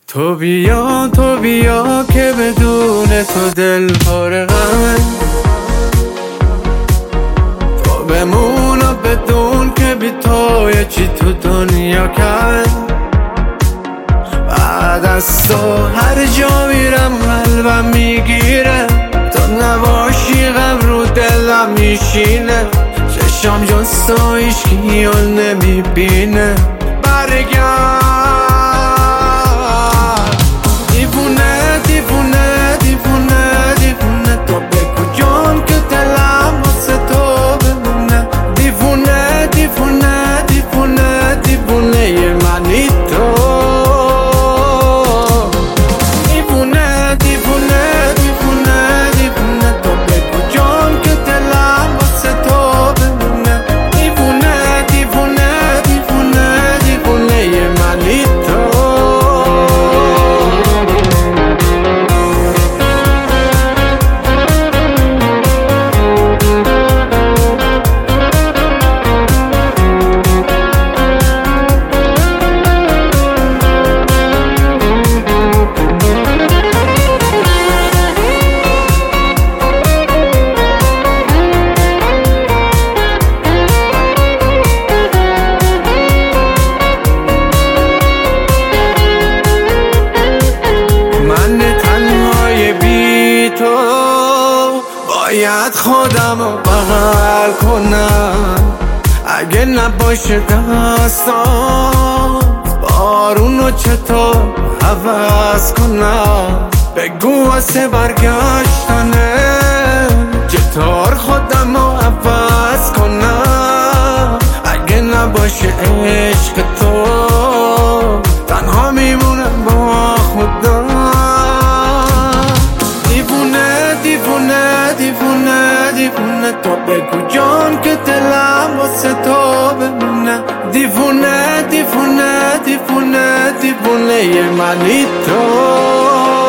تو بیا که بدون تو دل فارغم، تو بمون و بدون که بی تو یه چی تو دنیا کرد. بعد از تو هر جا میرم قلبم میگیره، تو نباشی غم رو دلم میشینه، چشم جز تو هیچکی رو نمیبینه. برگرد دیوونه دیوونه دیوونه دیوونه، تو بگو جان که دلم واسه تو بمونه. دیوونه دیوونه دیوونه دیوونه یه منی تو. دیوونه دیوونه دیوونه دیوونه، تو بگو جان که دلم واسه تو بمونه. دیوونه دیوونه دیوونه دیوونه یه منی تو. باید خودم رو بغل کنم، اگه نباشه دستان بارون رو چطور عوض کنم. بگو واسه برگشتنه چطور خودم رو عوض کنم. اگه نباشه عشق تو تنها میمونم با خدا. دیوونه دیوونه دیوونه دیوونه، تو بگو جان که دلم واسه تو بمونه. دیوونه دیوونه دیوونه دیوونه یه منی تو.